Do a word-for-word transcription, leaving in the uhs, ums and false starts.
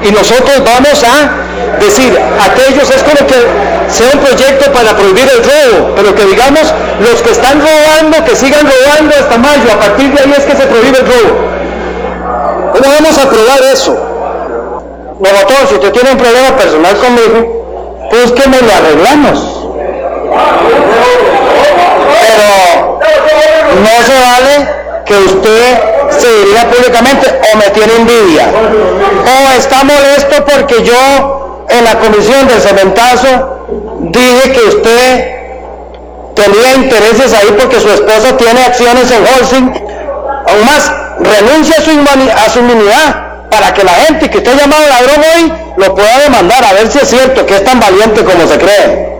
y nosotros vamos a decir, aquellos es como que sea un proyecto para prohibir el robo, pero que digamos, los que están robando, que sigan robando hasta mayo, a partir de ahí es que se prohíbe el robo. ¿Cómo vamos a aprobar eso? Nosotros, si usted tiene un problema personal conmigo, pues que me lo arreglamos. Pero no se vale que usted se dirija públicamente o me tiene envidia o está molesto porque yo en la comisión del cementazo dije que usted tenía intereses ahí porque su esposa tiene acciones en Holcim. Aún más, renuncia a su, a su inmunidad para que la gente que usted ha llamado ladrón hoy lo pueda demandar, a ver si es cierto que es tan valiente como se cree.